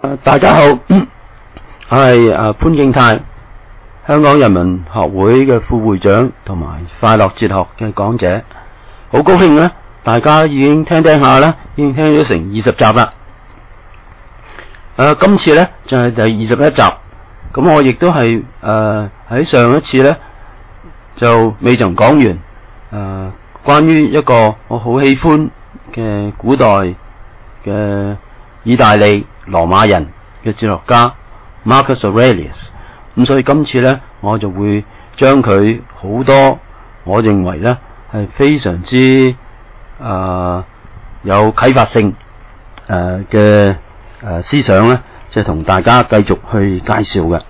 大家好，我係潘敬泰，香港人民學會嘅副會長同埋快樂哲學嘅講者，好高興呢，大家已經聽下啦，已經聽咗成20集啦。今次呢就係第21集，咁我亦都係喺上一次呢就未曾講完關於一個我好喜歡嘅古代嘅意大利羅馬人嘅哲學家 Marcus Aurelius， 咁所以今次呢我就會將佢好多我認為呢係非常之有啟發性嘅思想呢，即係同大家繼續去介紹嘅。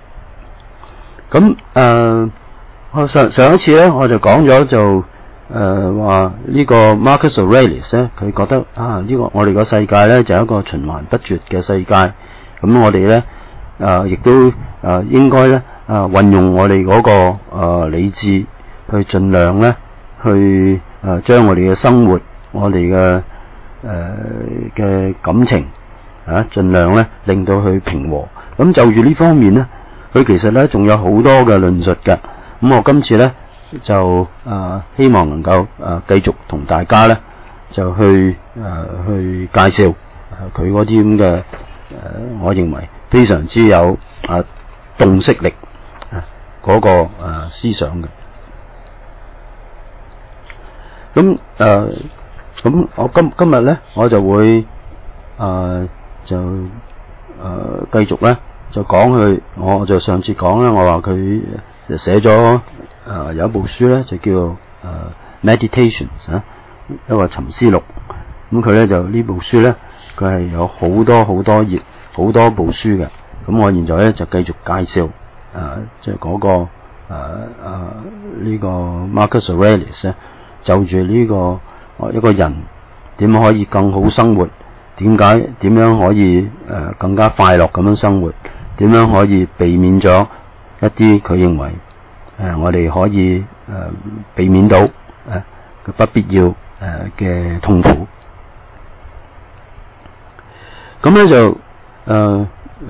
咁我上一次呢我就講咗就話呢個 Marcus Aurelius 呢，佢覺得呢個我哋個世界呢就係一個循環不絕嘅世界，咁我哋呢亦都應該呢運用我哋嗰個理智去盡量呢去將我哋嘅生活，我哋嘅感情盡量呢令到佢平和。咁就住呢方面呢，佢其實呢仲有好多嘅論述嘅。咁我今次呢就希望能夠繼續同大家呢就去介紹佢嗰啲咁嘅我認為非常之有洞悉力嗰個思想嘅。咁我今日呢我就會繼續呢就講佢，我就上次講呢，我話佢就寫咗有一部書呢就叫Meditations 一個沉思錄。咁佢呢就呢部書呢佢係有好多頁好多部書嘅。咁我現在呢就繼續介紹即係嗰個呢個 Marcus Aurelius 呢就住呢個一個人點可以更好生活，點樣可以更加快樂咁樣生活，點樣可以避免咗一啲佢認為我哋可以避免到佢不必要嘅痛苦。咁咧就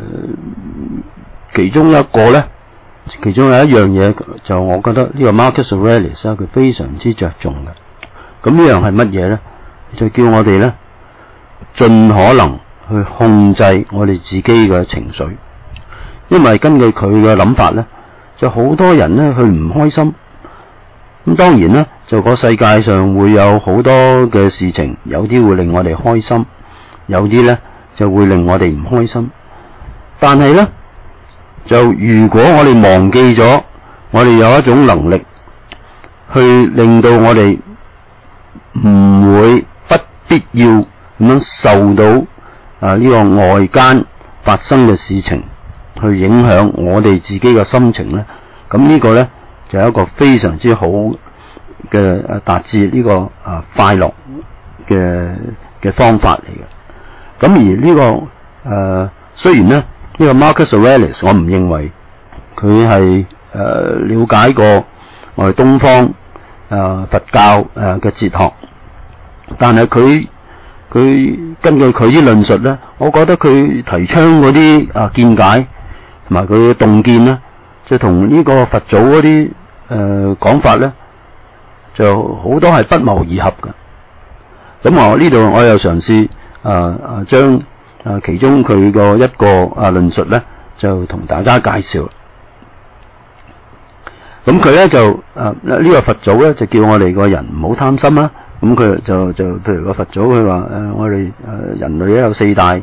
其中有一樣嘢就我覺得呢個 Marcus Aurelius 佢非常之着重嘅。咁呢樣係乜嘢咧？就叫我哋咧盡可能去控制我哋自己嘅情緒，因為根據佢嘅諗法咧，就好多人咧佢唔開心。咁當然咧，就個世界上會有好多嘅事情，有啲會令我哋開心，有啲咧就會令我哋唔開心。但係咧，就如果我哋忘記咗，我哋有一種能力去令到我哋唔會不必要咁樣受到呢個外間發生嘅事情去影響我哋自己嘅心情咧，咁呢個咧就係一個非常之好嘅達至呢個快樂嘅方法嚟嘅。咁而呢個雖然咧呢個 Marcus Aurelius 我唔認為佢係了解過我哋東方佛教嘅哲學，但係佢根據佢啲論述咧，我覺得佢提倡嗰啲見解同埋佢嘅洞見咧，就同呢個佛祖嗰啲講法咧，就好多係不謀而合嘅。咁我呢度我又嘗試將其中佢個一個論述咧，就同大家介紹。咁佢咧就呢個佛祖咧就叫我哋個人唔好貪心啦。咁佢就譬如個佛祖佢話我哋人類咧有四大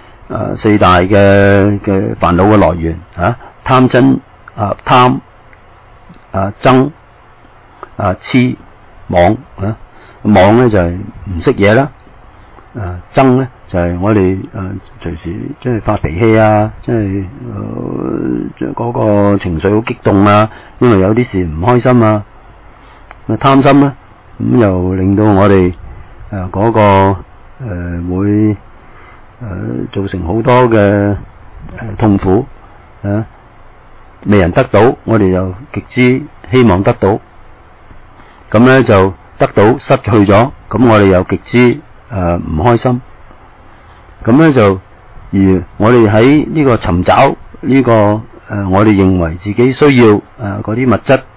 嘅煩惱嘅來源貪嗔貪憎痴妄妄咧就係唔識嘢啦，憎咧就係我哋隨時即係發脾氣啊，即係嗰個情緒好激動啊，因為有啲事唔開心啊。貪心咧咁又令到我哋嗰個會造成好多嘅痛苦未人得到，我哋又極之希望得到，咁咧就得到失去咗，咁我哋又極之唔開心。咁咧就而我哋喺呢個尋找呢個我哋認為自己需要嗰啲物質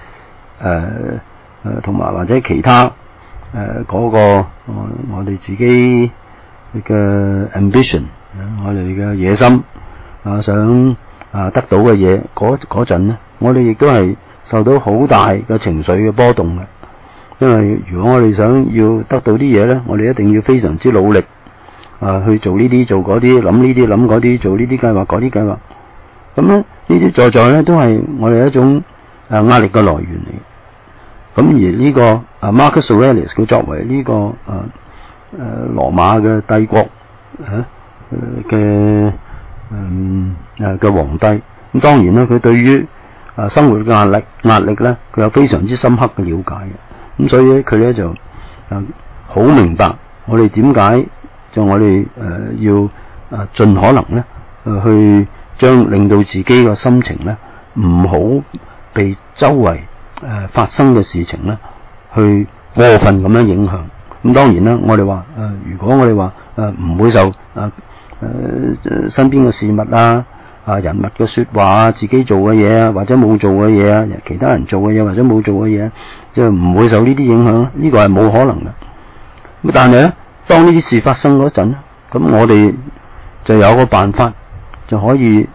同埋或者其他嗰個我哋自己嘅 ambition， 我哋嘅野心想得到嘅嘢嗰陣咧，我哋亦都係受到好大嘅情緒嘅波動嘅。因為如果我哋想要得到啲嘢咧，我哋一定要非常之努力去做呢啲做嗰啲，諗呢啲諗嗰啲，做呢啲計劃嗰啲計劃。咁咧呢啲在在咧都係我哋一種壓力嘅來源嚟。咁而呢個Marcus Aurelius 佢作為呢個羅馬嘅帝國嘅皇帝，咁當然啦，佢對於生活嘅壓力咧，佢有非常之深刻嘅了解嘅。咁所以咧，佢咧就好明白我哋點解就我哋要盡可能咧去令到自己嘅心情咧唔好被周圍發生嘅事情咧去過分咁樣影響。咁當然啦，我哋話如果我哋話唔會受身邊嘅事物人物嘅說話自己做嘅嘢或者冇做嘅嘢其他人做嘅嘢或者冇做嘅嘢，即係唔會受呢啲影響，呢個係冇可能嘅。咁但係咧，當呢啲事發生嗰陣，咁我哋就有個辦法，就可以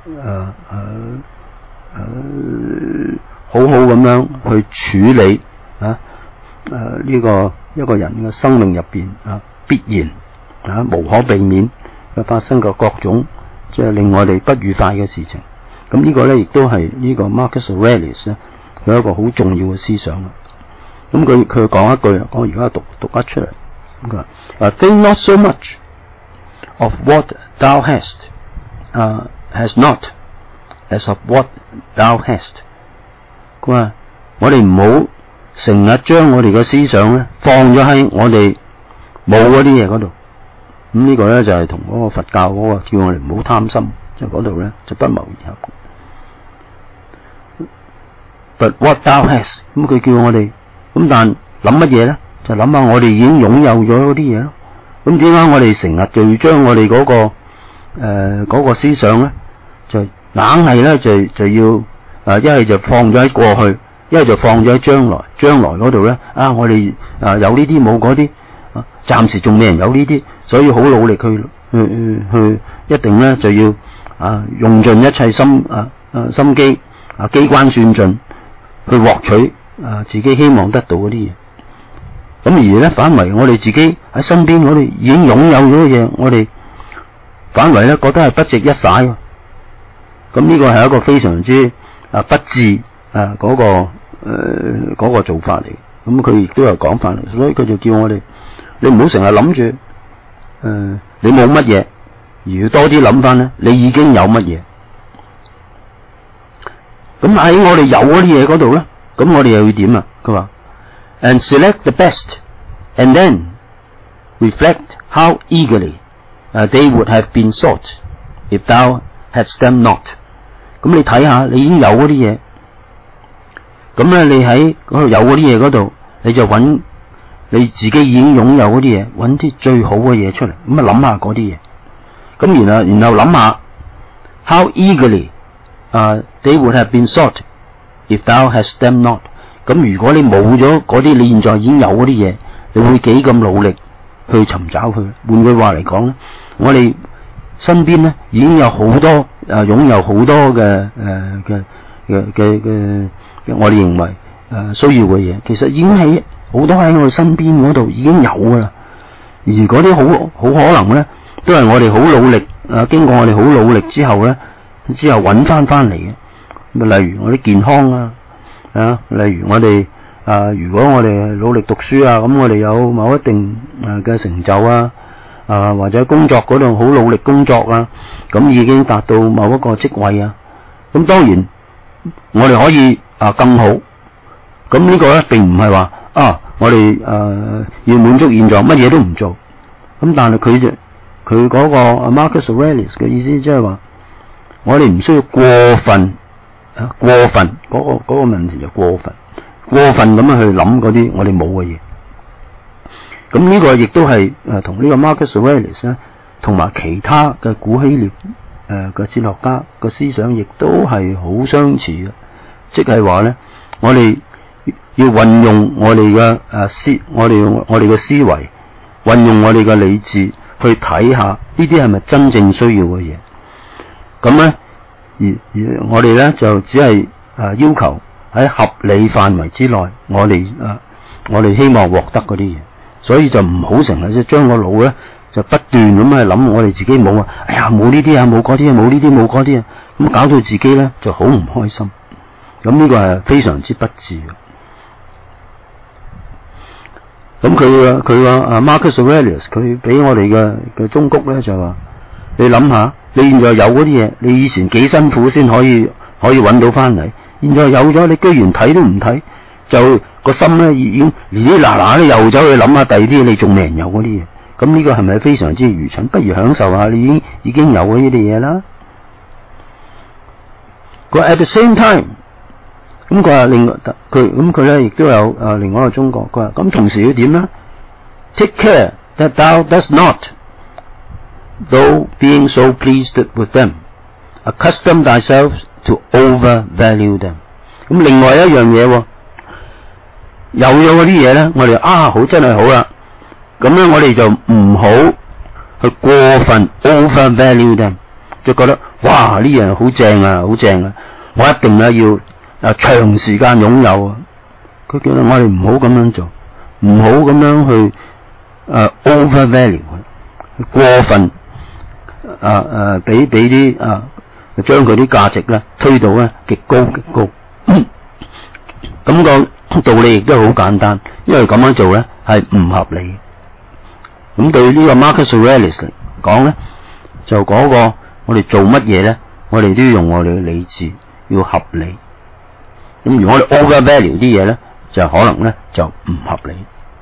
好好咁樣去處理呢個一個人嘅生命入邊必然無可避免嘅發生嘅各種即係令我哋不愉快嘅事情。咁呢個咧亦都係呢個 Marcus Aurelius 咧佢一個好重要嘅思想。咁佢講一句，我而家讀一出嚟。佢話：Think not so much of what thou has not as of what thou hast。佢話我哋唔好成日將我哋嘅思想咧放咗喺我哋冇嗰啲嘢嗰度。咁呢個咧就係同嗰個佛教嗰個叫我哋唔好貪心，即係嗰度咧就不謀而合。But what thou hast， 咁佢叫我哋咁，但諗乜嘢咧？就諗下我哋已經擁有咗嗰啲嘢咯。咁點解我哋成日就要將我哋嗰個思想咧，就硬係咧就要一係就放咗喺過去，一係就放咗喺將來。將來嗰度咧我哋有呢啲冇嗰啲，暫時仲未人有呢啲，所以好努力去一定咧就要用盡一切心機機關算盡去獲取自己希望得到嗰啲嘢。咁而咧反為我哋自己喺身邊，我哋已經擁有咗嘅嘢，我哋反為咧覺得係不值一哂。咁呢個係一個非常之不智嗰個做法嚟。咁佢亦都有講法嚟，所以佢就叫我哋你唔好成日諗住你冇乜嘢，而要多啲諗翻咧你已經有乜嘢。咁喺我哋有嗰啲嘢嗰度咧，咁我哋又要點啊？佢話 And select the best, and then reflect how eagerly they would have been sought if thou hadst them not。咁你睇下，你已經有嗰啲嘢，咁咧你喺嗰度有嗰啲嘢嗰度，你就揾你自己已經擁有嗰啲嘢，揾啲最好嘅嘢出嚟，咁諗下嗰啲嘢，咁然後諗下 how eagerly they would have been sought if thou hadst them not。咁如果你冇咗嗰啲，你現在已經有嗰啲嘢，你會幾咁努力去尋找佢？換句話嚟講咧，我哋身邊咧已經有好多擁有好多嘅我哋認為需要嘅嘢，其實已經係好多喺我哋身邊嗰度已經有噶啦。而嗰啲好可能咧，都係我哋好努力經過我哋好努力之後咧，之後揾翻嚟嘅。例如我啲健康例如我哋如果我哋努力讀書咁我哋有某一定嘅成就或者工作嗰度好努力工作咁已經達到某一個職位咁當然我哋可以更好。咁呢個咧並唔係話我哋要滿足現狀乜嘢都唔做。咁但係佢嗰個 Marcus Aurelius 嘅意思即係話我哋唔需要過分嗰個問題就過分咁樣去諗嗰啲我哋冇嘅嘢。咁呢個亦都係同呢個 Marcus Aurelius 咧同埋其他嘅古希臘嘅哲學家嘅思想亦都係好相似嘅，即係話咧，我哋要運用我哋嘅我哋嘅思維，運用我哋嘅理智去睇下呢啲係咪真正需要嘅嘢。咁咧，而我哋咧就只係要求喺合理範圍之內，我哋希望獲得嗰啲嘢，所以就唔好成日即係將個腦咧就不斷咁去諗我哋自己冇啊，哎呀冇呢啲啊，冇嗰啲啊，冇呢啲冇嗰啲啊，咁搞到自己咧就好唔開心。咁呢個係非常之不智嘅。咁佢話Marcus Aurelius 佢俾我哋嘅忠告咧就話，你諗下，你現在有嗰啲嘢，你以前幾辛苦先可以揾到翻嚟，現在有咗，你居然睇都唔睇，就個心咧已經嗱嗱都又走去諗下第二啲你仲未人有嗰啲嘢。咁呢個係咪非常之愚蠢？不如享受下你已經有嘅呢啲嘢啦。佢 at the same time， 咁佢話佢咧亦都有另外一個忠告，佢話咁同時要點咧 ？Take care that thou dost not, though being so pleased with them, accustom thyself to overvalue them。咁另外一樣嘢，有咗嗰啲嘢咧，我哋好真係好啦。咁咧，我哋就唔好去過分 overvalue them， 就覺得哇呢樣好正啊，好正啊，我一定咧要長時間擁有啊。佢叫我哋唔好咁樣做，唔好咁樣去overvalue， 過分俾啲將佢啲價值咧推到咧極高。咁個道理亦都好簡單，因為咁樣做咧係唔合理。咁對呢個 Marcus Aurelius 嚟講咧，就嗰個我哋做乜嘢咧，我哋都要用我哋嘅理智，要合理。咁如果我哋 overvalue 啲嘢咧，就可能咧就唔合理。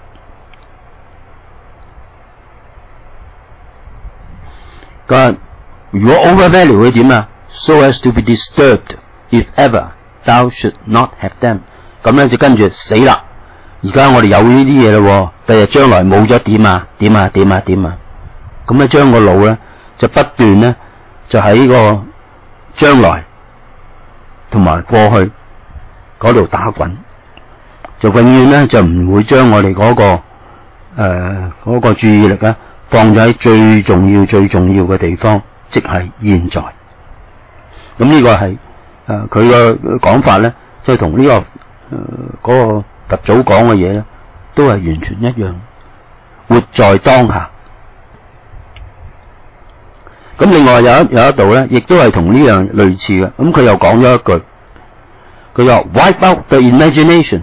咁如果 overvalue 會點啊 ？So as to be disturbed if ever thou should not have them。咁咧就跟住死啦！而家我哋有呢啲嘢咯，第日將來冇咗點啊？咁咧將個腦咧就不斷咧就喺個將來同埋過去嗰度打滾，就永遠咧就唔會將我哋嗰個注意力咧放咗喺最重要嘅地方，即係現在。咁呢個係佢嘅講法咧，即係同呢個嗰個佛祖講嘅嘢咧，都係完全一樣，活在當下。咁另外有一度咧，亦都係同呢樣類似嘅。咁佢又講咗一句，佢話 wipe out the imagination,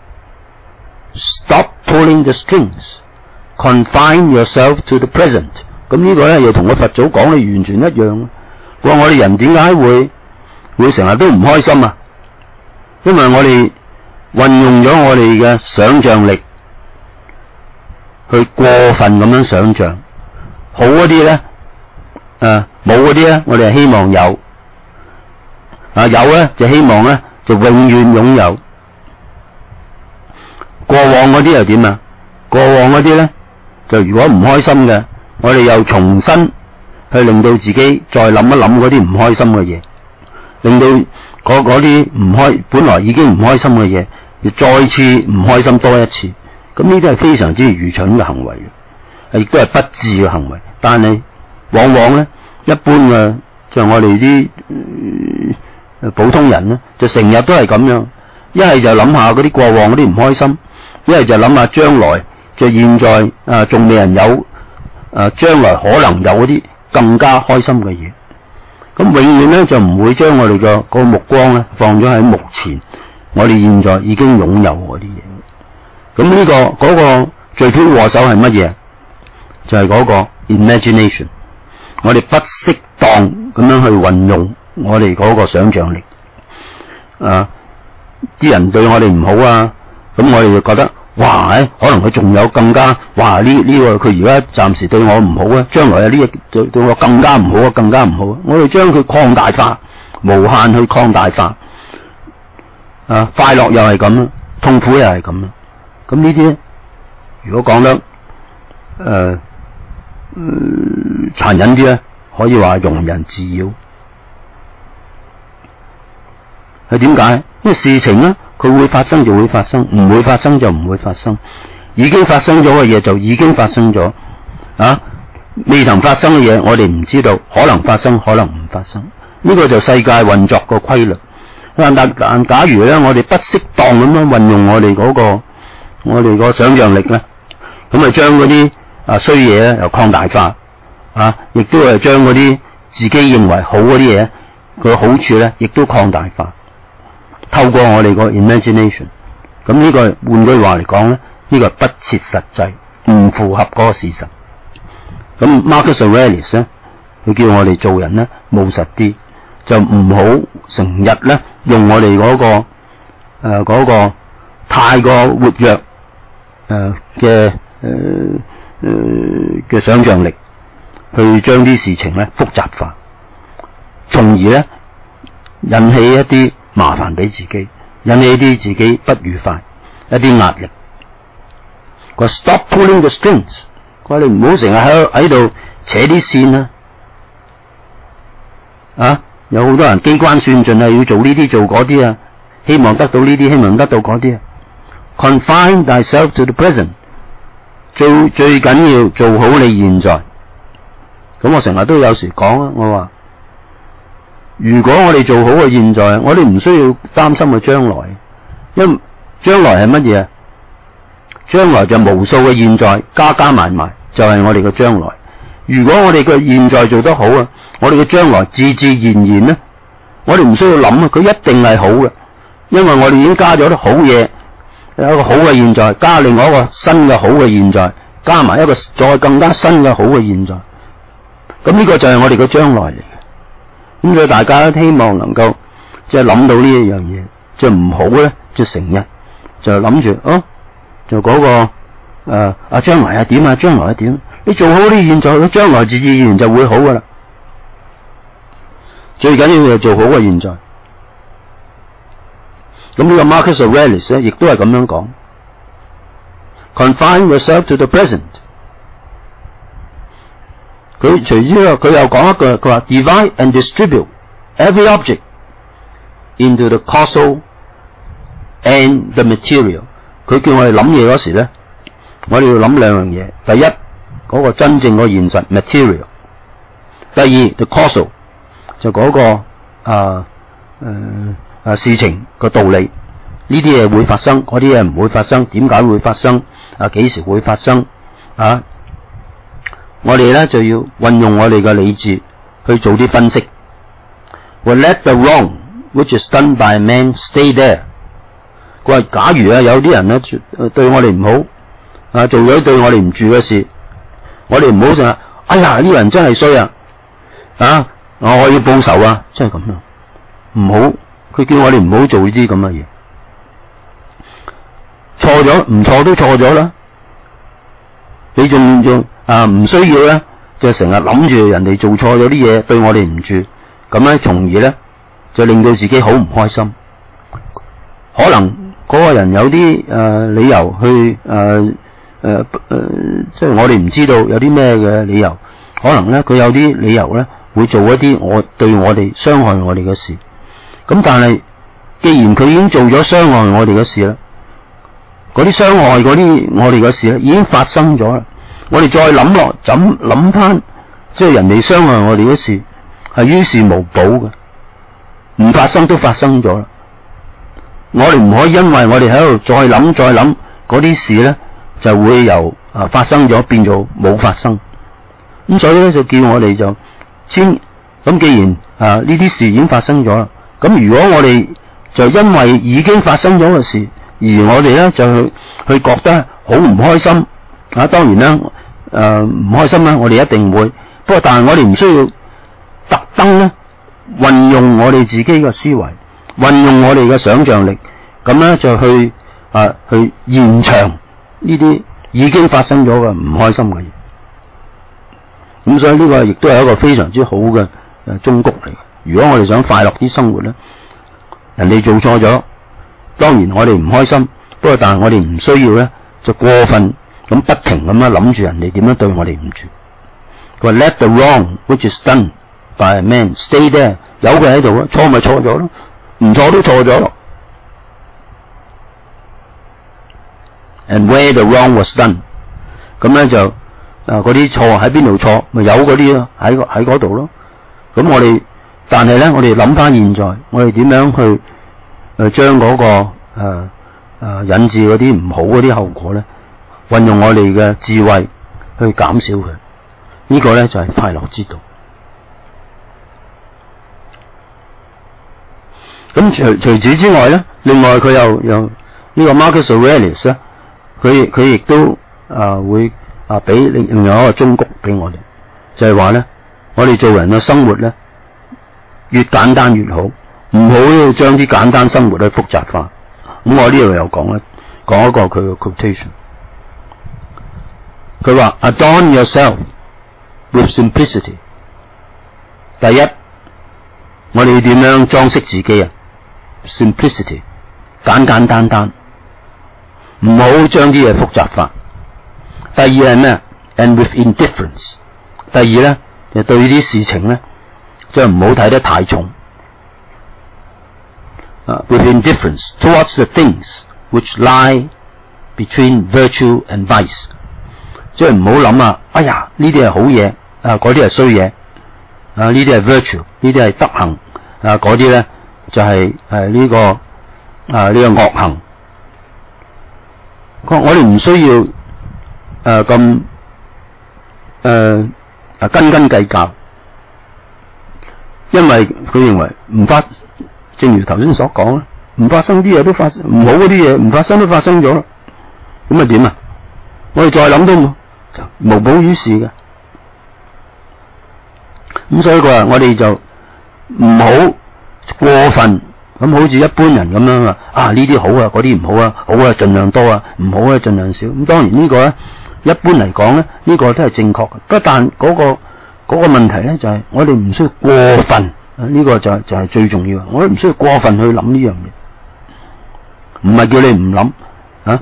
stop pulling the strings, confine yourself to the present。咁呢個咧又同個佛祖講嘅完全一樣。佢話我哋人點解會成日都唔開心啊？因為我哋運用咗我哋嘅想像力去過分咁樣想像，好嗰啲咧，冇嗰啲咧，我哋係希望有，有咧就希望咧就永遠擁有。過往嗰啲又點啊？過往嗰啲咧就如果唔開心嘅，我哋又重新去令到自己再諗一諗嗰啲唔開心嘅嘢，令到嗰啲本來已經唔開心嘅嘢，要再次唔開心多一次。咁呢啲係非常之愚蠢嘅行為，亦都係不智嘅行為。但係往往咧，一般嘅就我哋啲普通人咧，就成日都係咁樣，一係就諗下嗰啲過往嗰啲唔開心，一係就諗下將來，就現在仲未人有將來可能有嗰啲更加開心嘅嘢。咁永遠咧就唔會將我哋嘅個目光咧放咗喺目前，我哋現在已經擁有嗰啲嘢。咁呢嗰個罪魁禍首係乜嘢？就係嗰個 imagination。我哋不適當咁樣去運用我哋嗰個想像力。啲人對我哋唔好啊，咁我哋就覺得哇，可能佢仲有更加哇呢個佢而家暫時對我唔好啊，將來呢嘢對我更加唔好啊，更加唔好啊！我哋將佢擴大化，無限去擴大化。快樂又係咁啦，痛苦又係咁啦。咁呢啲如果講得殘忍啲咧，可以話庸人自擾。係點解？因為事情咧，佢會發生就會發生，唔會發生就唔會發生。已經發生咗嘅嘢就已經發生咗，未曾發生嘅嘢我哋唔知道，可能發生，可能唔發生。呢個就世界運作個規律。但假如咧，我哋不適當咁樣運用我哋個想象力咧，咁啊將嗰啲衰嘢咧又擴大化，亦都係將嗰啲自己認為好嗰啲嘢佢好處咧，亦都擴大化。透過我哋個 imagination， 咁呢個換句話嚟講咧，呢個係不切實際，唔符合嗰個事實。咁 Marcus Aurelius 咧，佢叫我哋做人咧務實啲，就唔好成日咧用我哋嗰個太過活躍嘅想象力，去將啲事情咧複雜化，從而咧引起一啲麻煩俾自己，引起一啲自己不愉快，一啲壓力。佢話 Stop pulling the strings， 佢話你唔好成日喺度扯啲線有好多人機關算盡要做呢啲做嗰啲希望得到呢啲，希望得到嗰啲。Confine thyself to the present， 最緊要做好你現在。咁我成日都有時講我話如果我哋做好個現在，我哋唔需要擔心個將來，因為將來係乜嘢？將來就無數嘅現在加埋就係我哋嘅將來。如果我哋嘅現在做得好我哋嘅將來自然呢，我哋唔需要諗佢一定係好嘅，因為我哋已經加咗啲好嘢，有一個好嘅現在，加另外一個新嘅好嘅現在，加埋一個再更加新嘅好嘅現在。咁呢個就係我哋嘅將來嚟嘅。咁所以大家都希望能夠即係諗到呢一樣嘢，即係唔好咧，即係成日就諗住就嗰個將來係點啊？將來係點？你做好啲現在，將來自然就會好噶啦。最緊要就做好個現在。咁呢個 Marcus Aurelius 咧，亦都係咁樣講。Confine yourself to the present。佢除之外，佢又講一句，佢話 divide and distribute every object into the causal and the material。佢叫我哋諗嘢嗰時咧，我哋要諗兩樣嘢。第一，嗰個真正個現實 material。第二 the causal 就嗰個事情個道理。呢啲嘢會發生，嗰啲嘢唔會發生，點解會發生？幾時會發生？我哋咧就要運用我哋嘅理智去做啲分析。Well, let the wrong which is done by man stay there。佢話假如有啲人咧對我哋唔好，做咗對我哋唔住嘅事，我哋唔好成日哎呀呢個人真係衰我要報仇真係咁樣，唔好。佢叫我哋唔好做呢啲咁嘅嘢。錯咗唔錯都錯咗啦，你仲唔需要咧，就成日諗住人哋做錯咗啲嘢對我哋唔住，咁咧從而咧就令到自己好唔開心。可能嗰個人有啲理由去即係我哋唔知道有啲咩嘅理由，可能咧佢有啲理由咧會做一啲對我哋傷害我哋嘅事。咁但係既然佢已經做咗傷害我哋嘅事啦，嗰啲傷害嗰啲我哋嘅事咧已經發生咗啦，我哋再諗翻，即係人哋傷害我哋嘅事係於事無補嘅，唔發生都發生咗啦。我哋唔可以因為我哋喺度再諗嗰啲事咧，就會由發生咗變做冇發生。咁所以咧就叫我哋就咁既然呢啲事已經發生咗啦，咁如果我哋就因為已經發生咗嘅事，而我哋咧就去覺得好唔開心當然啦唔開心啦，我哋一定會。不過但係我哋唔需要特登咧運用我哋自己嘅思維，運用我哋嘅想象力，咁咧就去延長呢啲已經發生咗嘅唔開心嘅嘢。咁所以呢個亦都係一個非常之好嘅忠告嚟。如果我哋想快樂啲生活咧，人哋做錯咗，當然我哋唔開心，不過但係我哋唔需要咧就過分咁不停咁樣諗住人哋點樣對我哋唔住。 佢話 let the wrong which is done by a man stay there， 有佢喺度咯，錯咪錯咗咯，唔錯都錯咗咯。And where the wrong was done， 咁咧就嗰啲錯喺邊度錯，咪有嗰啲咯，喺嗰度咯。咁我哋，但係咧，我哋諗翻現在，我哋點樣去將嗰個引致嗰啲唔好嗰啲後果咧，運用我哋嘅智慧去減少佢，呢個咧就係快樂之道。咁除此之外咧，另外佢又呢個 Marcus Aurelius 咧，佢亦都會俾另外一個忠告俾我哋，就係話咧，我哋做人嘅生活咧越簡單越好，唔好將啲簡單生活去複雜化。咁我呢度又講一個佢嘅 quotation， 佢話 adorn yourself with simplicity。 第一，我哋要點樣裝飾自己啊？ simplicity， 簡簡單單，唔好將啲嘢複雜化。第二係咩 ？and with indifference。 第二咧就對啲事情咧，即係唔好睇得太重。with indifference towards the things which lie between virtue and vice， 即係唔好諗啊！哎呀，呢啲係好嘢，嗰啲係衰嘢，呢啲係 virtue， 呢啲係德行，嗰啲咧就係呢個惡行。我哋唔需要咁斤斤計較，因為佢認為唔發。正如頭先所講啦，唔發生啲嘢都發生，唔好嗰啲嘢唔發生都發生咗啦，咁啊點啊？我哋再諗都無補於事嘅。咁所以佢話我哋就唔好過分咁，好似一般人咁樣啊呢啲好啊，嗰啲唔好啊，好啊盡量多啊，唔好啊盡量少。咁當然呢個咧，一般嚟講咧，呢個都係正確嘅。不但嗰個問題咧，就係我哋唔需要過分。呢個就係最重要，我都唔需要過分去諗呢樣嘢，唔係叫你唔諗啊。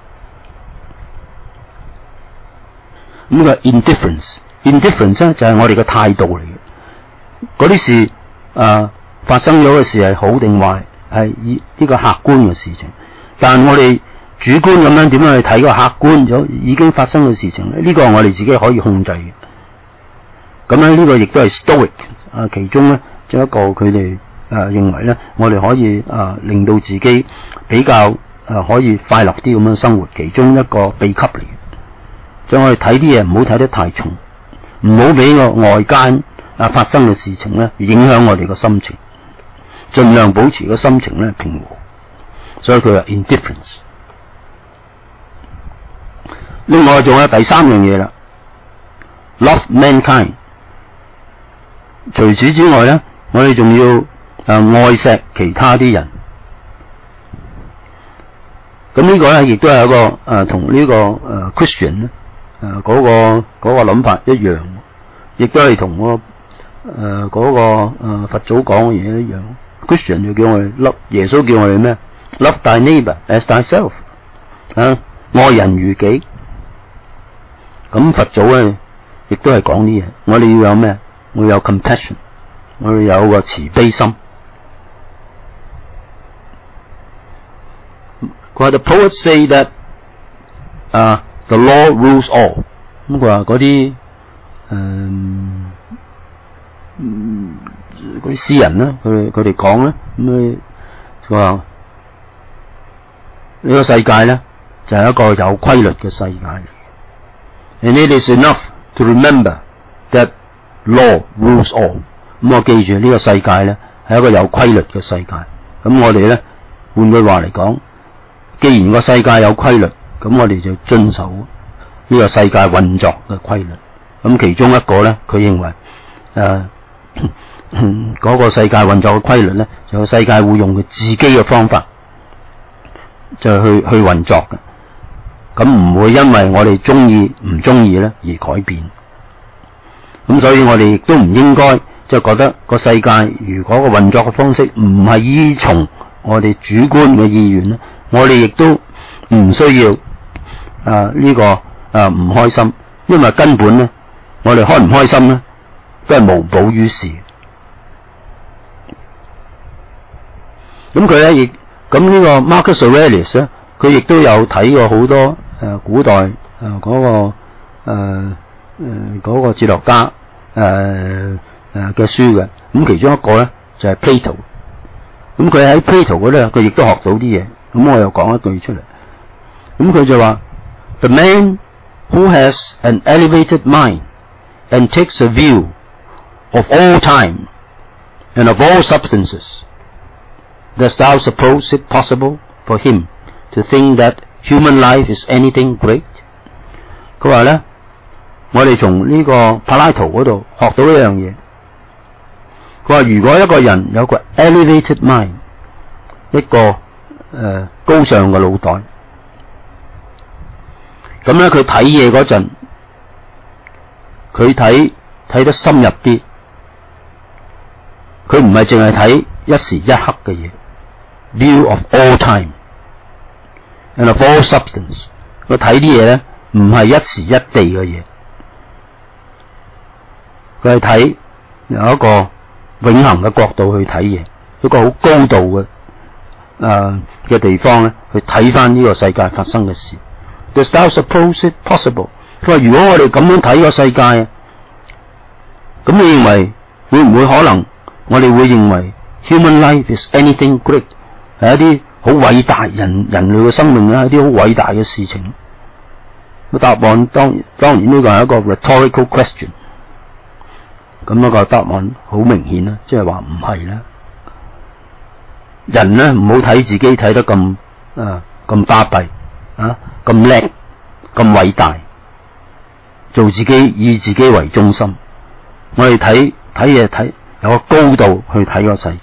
咁個 indifference 咧就係我哋嘅態度嚟嘅。嗰啲事發生咗嘅事係好定壞，係呢個客觀嘅事情。但係我哋主觀咁樣點樣去睇個客觀咗已經發生嘅事情咧？呢個係我哋自己可以控制嘅。咁樣呢個亦都係 Stoic 其中咧。即係一個佢哋認為咧，我哋可以令到自己比較可以快樂啲咁樣生活，其中一個秘笈嚟嘅。即係我哋睇啲嘢唔好睇得太重，唔好俾個外間發生嘅事情咧影響我哋個心情，盡量保持個心情咧平和。所以佢話 indifference。另外仲有第三樣嘢啦 ，love mankind。除此之外咧，我哋仲要愛錫其他啲人。咁呢個咧亦都係一個同呢個Christian 咧嗰個諗法一樣，亦都係同嗰個佛祖講嘅嘢一樣。Christian 就叫我哋 love， 耶穌叫我哋咩 ？Love thy neighbor as thyself， 愛人如己。咁佛祖咧亦都係講啲嘢，我哋要有咩？我有 compassion， 我哋有個慈悲心。佢話 the poets say that the law rules all。咁佢話嗰啲嗰啲詩人咧，佢哋講咧，咁佢話呢個世界咧就係一個有規律嘅世界嚟。And it is enough to remember that law rules all。咁我記住呢個世界咧係一個有規律嘅世界。咁我哋咧換句話嚟講，既然個世界有規律，咁我哋就遵守呢個世界運作嘅規律。咁其中一個咧，佢認為嗰個世界運作嘅規律咧，就個世界會用佢自己嘅方法就去運作嘅。咁唔會因為我哋中意唔中意咧而改變。咁所以我哋亦都唔應該即係覺得個世界如果個運作嘅方式唔係依從我哋主觀嘅意願咧，我哋亦都唔需要呢個唔開心，因為根本咧我哋開唔開心咧，都係無補於事。咁佢咧亦咁呢個 Marcus Aurelius 咧，佢亦都有睇過好多古代嗰個哲學家嘅書嘅。咁其中一個咧就係 Plato。咁佢喺 Plato 嗰度，佢亦都學到啲嘢。咁我又講一句出嚟。咁佢就話 ：The man who has an elevated mind and takes a view of all time and of all substances, dost thou suppose it possible for him to think that human life is anything great？ 佢話咧，我哋從呢個柏拉圖嗰度學到一樣嘢。佢話如果一個人有個 elevated mind， 一個高尚嘅腦袋，咁咧佢睇嘢嗰陣，佢睇得深入啲，佢唔係淨係睇一時一刻嘅嘢 ，view of all time and of all substance。佢睇啲嘢咧唔係一時一地嘅嘢，佢係睇有一個永恆嘅角度去睇嘢，一個好高度嘅地方咧，去睇翻呢個世界發生嘅事。Dost thou suppose it possible？ 佢話如果我哋咁樣睇個世界，咁你認為會唔會可能我哋會認為 human life is anything great？ 係一啲好偉大人類嘅生命咧，係一啲好偉大嘅事情。個答案當然呢個係一個 rhetorical question。咁個答案好明顯啦，即係話唔係啦。人咧唔好睇自己睇得咁巴閉咁叻咁偉大，做自己以自己為中心。我哋睇嘢睇有個高度去睇個世界。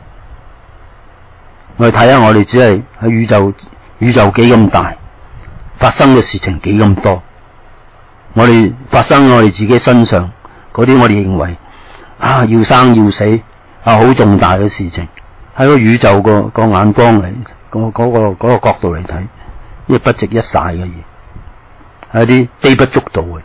我哋睇下我哋只係喺宇宙幾咁大，發生嘅事情幾咁多。我哋發生喺我哋自己身上嗰啲，我哋認為要生要死好重大嘅事情，喺個宇宙個眼光嚟嗰個角度嚟睇，呢不值一哂嘅嘢，係一啲微不足道嘅嘢。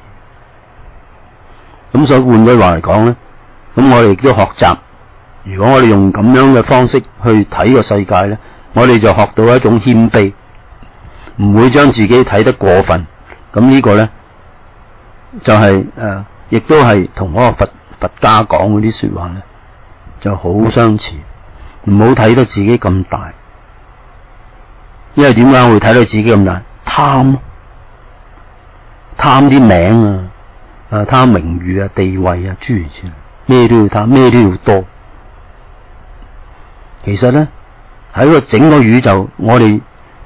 咁所以換句話嚟講咧，咁我哋亦都學習，如果我哋用咁樣嘅方式去睇個世界咧，我哋就學到一種謙卑，唔會將自己睇得過分。咁呢個咧就係亦都係同嗰個佛家講嗰啲說話咧就好相似。唔好睇得自己咁大，因為點解會睇到自己咁大？貪啲名貪名譽地位諸如此類，咩都要貪，咩都要多。其實咧喺個整個宇宙，我哋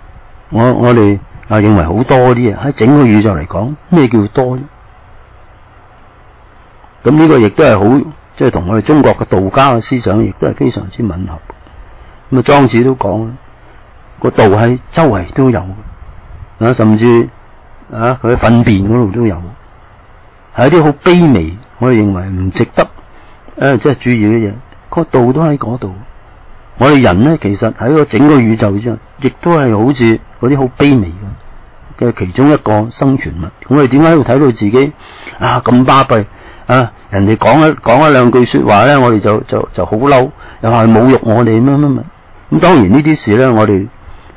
認為好多啲嘢，喺整個宇宙嚟講，咩叫多啫？咁呢個亦都係好，即係同我哋中國嘅道家嘅思想亦都係非常之吻合。咁莊子都講個道喺周圍都有，甚至佢喺糞便嗰度都有，係一啲好卑微，我哋認為唔值得即係注意嘅嘢，個道都喺嗰度。我哋人咧，其實喺個整個宇宙之上，亦都係好似嗰啲好卑微嘅其中一個生存物。我哋點解要睇到自己咁巴閉？人哋講一兩句說話咧，我哋就好嬲，又話侮辱我哋乜。咁當然呢啲事咧，我哋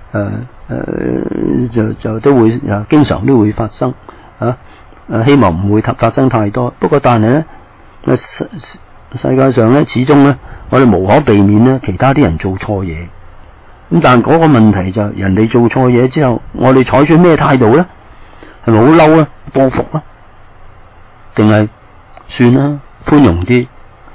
就都會經常都會發生希望唔會發生太多。不過但係咧，世界上咧始終咧，我哋無可避免咧，其他啲人做錯嘢。咁但係嗰個問題就係人哋做錯嘢之後，我哋採取咩態度咧？係咪好嬲咧？報復咧？定係算啦，寬容啲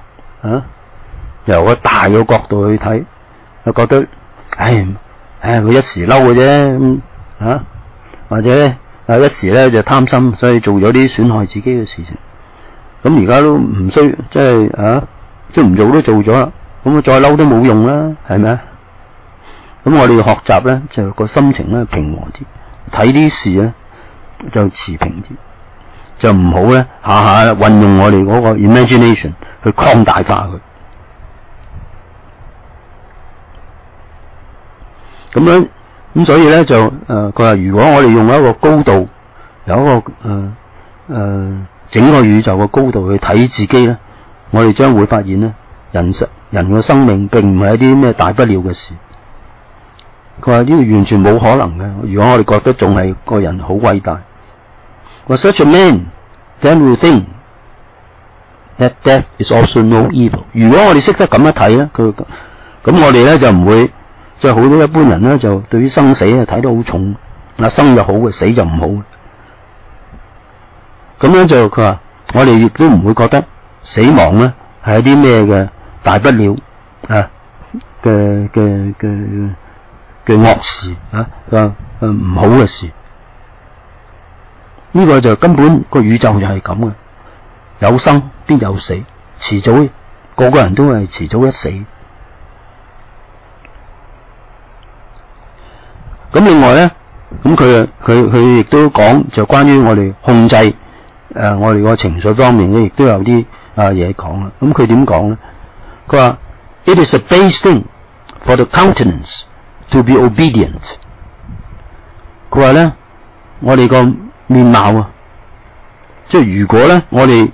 由個大嘅角度去睇，就覺得佢一時嬲嘅啫，或者一時咧就貪心，所以做咗啲損害自己嘅事情。咁而家都唔需即係即係唔做都做咗啦，咁再嬲都冇用啦，係咪啊？咁我哋要學習咧，就個心情咧平和啲，睇啲事咧就持平啲，就唔好咧下下運用我哋嗰個 imagination 去擴大化佢。咁樣咁所以咧就佢話如果我哋用一個高度，有一個整個宇宙嘅高度去睇自己咧，我哋將會發現咧，人嘅生命並唔係一啲咩大不了嘅事。佢話呢個完全冇可能嘅。如果我哋覺得仲係個人好偉大，話 such a man then will think that death is also no evil。如果我哋識得咁樣睇咧，咁我哋咧就唔會即係好多一般人咧就對於生死咧睇得好重，生就好嘅，死就唔好嘅。咁樣就佢話，我哋亦都唔會覺得死亡咧係一啲咩嘅大不了嘅惡事唔好嘅事。呢個就根本個宇宙就係咁嘅，有生必有死，遲早個人都係遲早一死。咁另外咧，咁佢亦都講就關於我哋控制我哋個情緒方面咧，亦都有啲嘢講啦。咁佢點講咧？佢話 It is a base thing for the countenance to be obedient。佢話咧，我哋個面貌即係如果咧我哋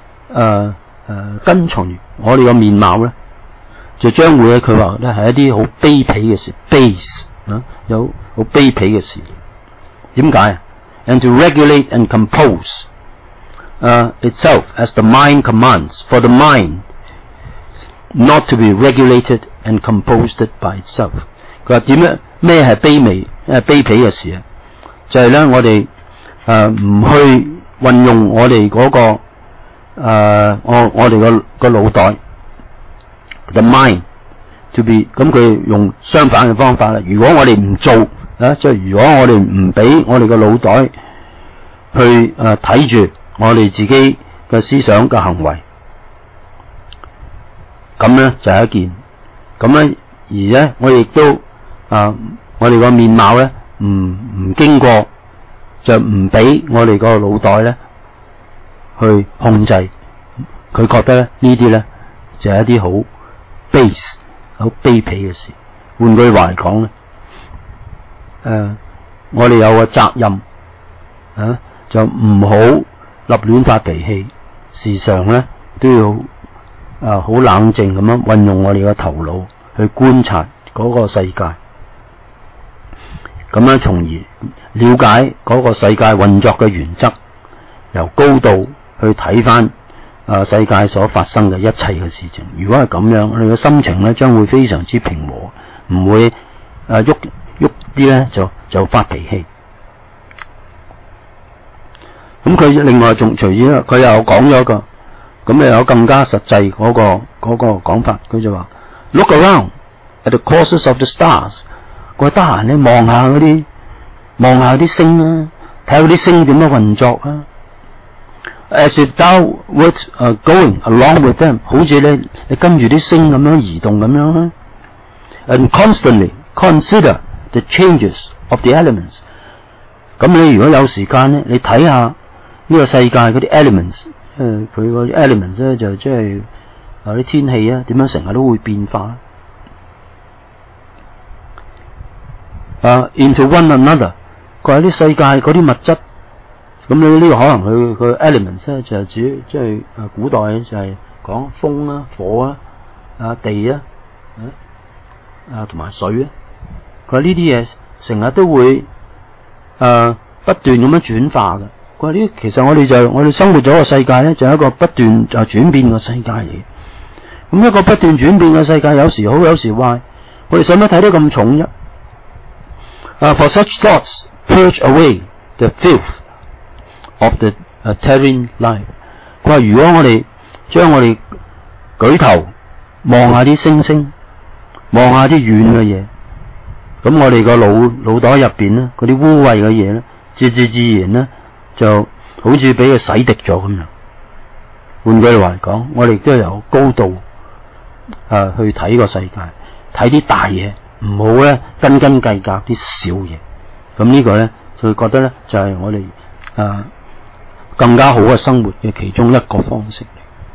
跟從我哋個面貌咧，就將會咧佢話咧係一啲好卑鄙嘅事 ，base 有好卑鄙嘅事。點解？And to regulate and compose itself as the mind commands, for the mind not to be regulated and composed by itself。佢話點咧？咩係卑鄙嘅事啊？就係咧我哋唔去運用我哋嗰個我哋個腦袋 the mind to be， 咁佢用相反嘅方法啦。如果我哋唔做即係如果我哋唔俾我哋個腦袋去睇住我哋自己嘅思想嘅行為，咁咧就係一件咁咧，而咧我亦都我哋個面貌咧唔經過，就唔俾我哋個腦袋咧去控制，佢覺得咧呢啲咧就係一啲好 base 好卑鄙嘅事。換句話嚟講咧，我哋有個責任就唔好立亂發脾氣，時常咧都要好冷靜咁樣運用我哋嘅頭腦去觀察嗰個世界，咁樣從而了解嗰個世界運作嘅原則，由高度去睇翻世界所發生嘅一切嘅事情。如果係咁樣，我哋嘅心情咧將會非常之平和，唔會喐啲咧就發脾氣。咁佢另外仲隨住佢又講咗個咁又有更加實際嗰個講法，佢就話 Look around at the courses of the stars。佢得閒咧望下啲星啊，睇下啲星點樣運作啊。As if thou wert going along with them， 好似你跟住啲星咁樣移動咁樣啊。And constantly consider the changes of the elements。咁你如果有時間咧，你睇下呢個世界嗰啲 elements， 佢個 elements 咧就即係啲天氣啊，點樣成日都會變化。into one another， 佢話啲世界嗰啲物質，咁你呢個可能佢 elements 咧就係指即係古代就係講風啦、火啦、地啦、同埋水啊。佢話呢啲嘢成日都會不斷咁樣轉化嘅。佢話呢其實我哋生活咗個世界咧就係一個不斷轉變嘅世界嚟。咁一個不斷轉變嘅世界，有時好有時壞，我哋使乜睇得咁重啫？For such thoughts purge away the filth of the terrene life。佢話如果我哋將我哋舉頭望下啲星星，望下啲遠嘅嘢，咁我哋個腦袋入邊咧，嗰啲污穢嘅嘢咧，自然咧就好似俾佢洗滌咗咁樣。換句話嚟講，我哋都係由高度去睇個世界，睇啲大嘢。唔好咧斤斤計較啲小嘢，咁呢個咧就覺得咧就係我哋更加好嘅生活嘅其中一個方式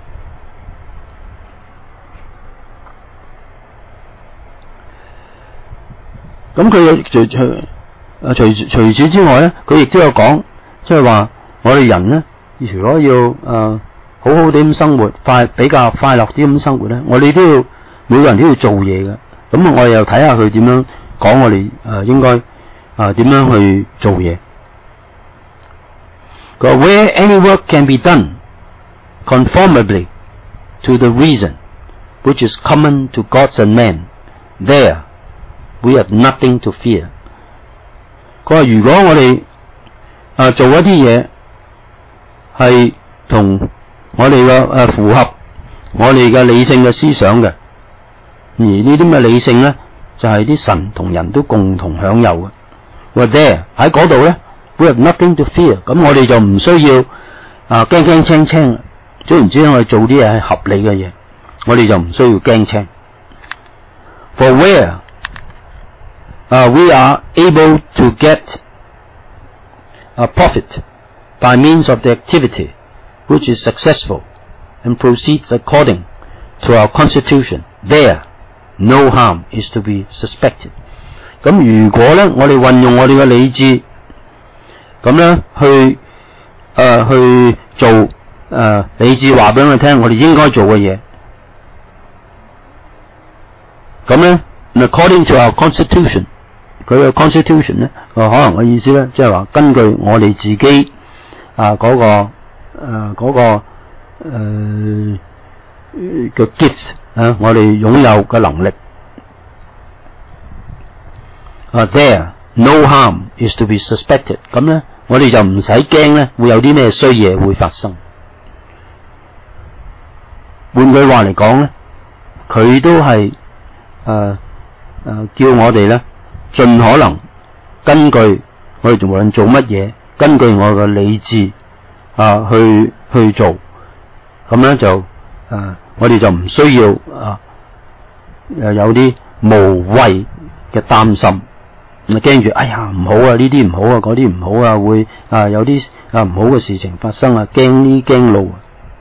嚟。咁佢除此之外咧，佢亦都有講，即係話我哋人咧如果要好好地咁生活，比較快樂啲咁生活咧，我哋都要每個人都要做嘢嘅。咁我又睇下佢點樣講，我哋應該點樣去做嘢。佢話 Where any work can be done conformably to the reason which is common to gods and men, there we have nothing to fear。佢話如果我哋做一啲嘢係同我哋嘅符合我哋嘅理性嘅思想嘅，而呢啲咁嘅理性咧就係啲神同人都共同享有嘅。或者喺嗰度咧 we have nothing to fear， 咁我哋就唔需要驚驚青青。總言之，我哋做啲嘢係合理嘅嘢，我哋就唔需要驚青。For where we are able to get a profit by means of the activity which is successful and proceeds according to our constitution, there no harm is to be suspected。 咁如果咧我哋運用我哋嘅理智咁咧去做理智話俾我哋聽我哋應該做嘅嘢，咁咧 according to our constitution， 佢嘅 constitution 咧可能嘅意思咧即係話根據我哋自己嗰個嘅 gift 我哋擁有嘅能力。There no harm is to be suspected。 咁咧我哋就唔使驚咧會有啲咩衰嘢會發生。換句話嚟講咧，佢都係叫我哋咧盡可能根據我哋無論做乜嘢，根據我嘅理智去做，咁樣就我哋就唔需要有啲無謂嘅擔心，驚住哎呀唔好啊，呢啲唔好啊，嗰啲唔好啊，會有啲唔好嘅事情發生啊，驚呢驚路啊。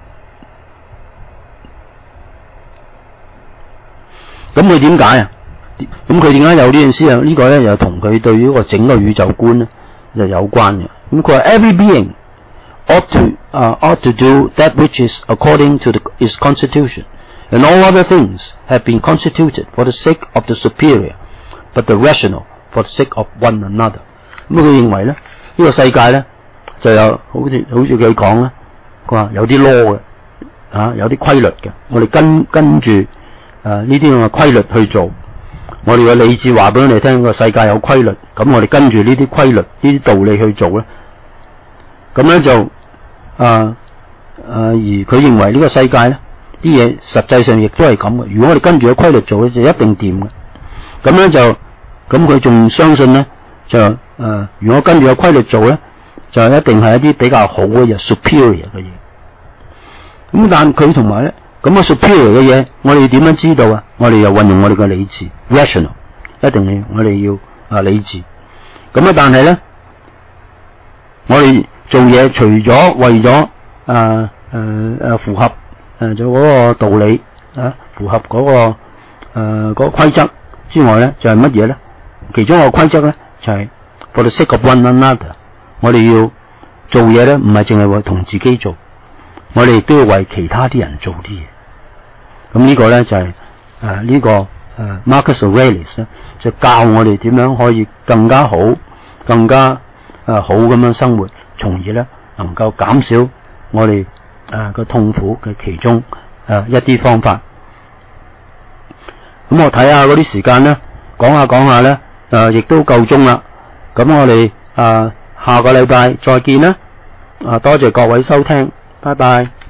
咁佢點解啊？咁佢點解有呢件事啊？呢個咧又同佢對呢個整個宇宙觀咧就有關嘅。咁佢話 Every being ought to do that which is according to its constitution, and all other things have been constituted for the sake of the superior, but the rational for the sake of one another。 咁佢認為咧呢個世界咧就有好似佢講咧，佢話有啲 law 嘅有啲規律嘅，我哋跟住呢啲咁嘅規律去做，我哋嘅理智話俾我哋聽個世界有規律，咁我哋跟住呢啲規律呢啲道理去做咧，咁咧就而佢認為呢個世界咧啲嘢實際上亦都係咁嘅。如果我哋跟住個規律做咧，就一定掂嘅。咁咧就咁佢仲相信咧就如果跟住個規律做咧，就一定係一啲比較好嘅嘢 superior 嘅嘢。咁但佢同埋咧咁啊 superior 嘅嘢，我哋點樣知道啊？我哋又運用我哋嘅理智 rational， 一定係我哋要理智。咁啊，但係咧，我哋做嘢除咗為咗符合就嗰個道理符合嗰個規則之外咧，就係乜嘢咧？其中一個規則咧就係 for the sake of one another。我哋要做嘢咧，唔係淨係為同自己做，我哋亦都要為其他啲人做啲嘢。咁呢個咧就係呢個Marcus Aurelius 咧，就教我哋點樣可以更加好好咁樣生活，從而咧能夠減少我哋個痛苦嘅其中一啲方法。咁我睇下嗰啲時間咧，講下咧亦都夠鐘啦。咁我哋下個禮拜再見啦。多謝各位收聽，拜拜。